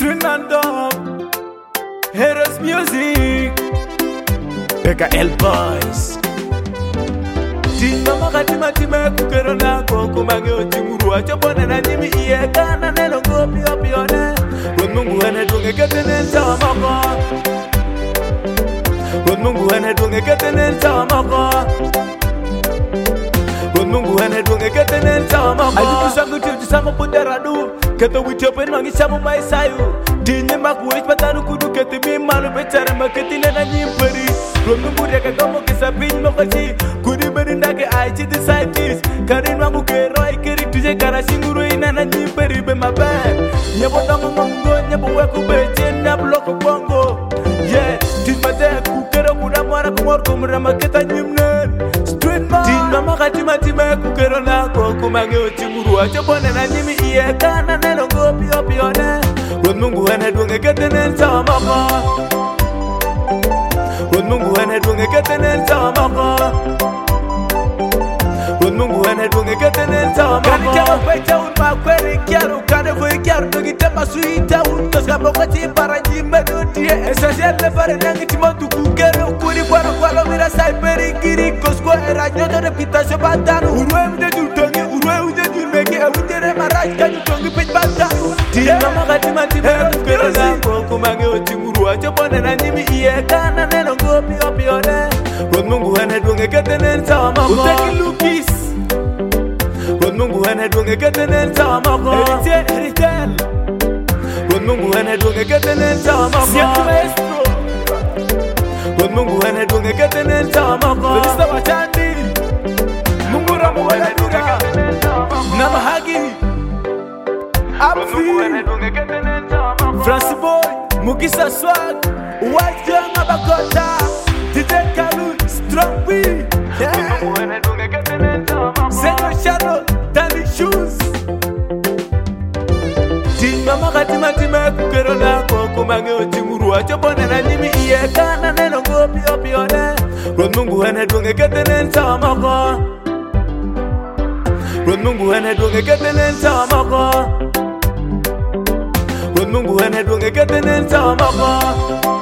String and dub, Heroes Music, Beka L Boys. Tima makatima tima kukerona koko mange timurua chopone na nyimi iye kana neno gopi opione. Mungu anadunge ketene tamako. Mungu anadunge ketene tamako. Mungu anadunge ketene tamako. Ajibu sangu tiuti sama puderadu. Kata witopen mangi samu maisayu. Dinye makuwech patanu kudu ketimi malu becare maketine na nyimperi. Mungu deka gomo kisa bin mokachi. Kudi berindake aichi the scientist. Karin mangu kero ikeri tuje karashinguru ina na nyimperi be mabe. Nyebo tangu mongo nyebo weku beche na bloko bongo. Yeah, tis mate kukero kuna mwara kumor kumra maketa nyimnen. Street man. Tin mama katima tima kukero na koko mange ochimuru achopone na nyimi iye kana neno gopi opione. Mungu anadunge ketene tamako. Mungu anadunge ketene tamako. Mungu anadunge ketene tamako. Kani jawa kweta unma kwere kiaru kane foi kiaru togi tema suita untos kamo kwati para jimbe dutie essentiel le pare nangi timotu kukero kuri kwaro kwalo mira sai peri kiri kosko era nyoto reputation batanu urwe mde jutongi urwe uje jurmeke awudere maraj kanyu tongi pej batanu tie mama katima tima kukero na koko mange ochimuru achopone na nyimi iye kana neno gopi opione. Mungu anadunge ketene tamako. Uteki lukis Mungu anadunge ketene tamako. Eritel Mungu anadunge ketene tamako. Siaku maestro Mungu anadunge ketene tamako. Felista wachandi Mungu ramu anadunge ketene tamako. Namahagi Mungu anadunge ketene tamako. Francis Boy Mugisa Swag White Young Abakota Tite Kalu Strong B Mungu anadunge ketene tamako. Senyo Shadow Danny Shoes Tima makatima tima kukero na koko mange ochimuru achopone na nyimi iye kana neno gopi opione. Mungu anadunge ketene tamako. Mungu anadunge ketene tamako. Mungu anadunge ketene tamako.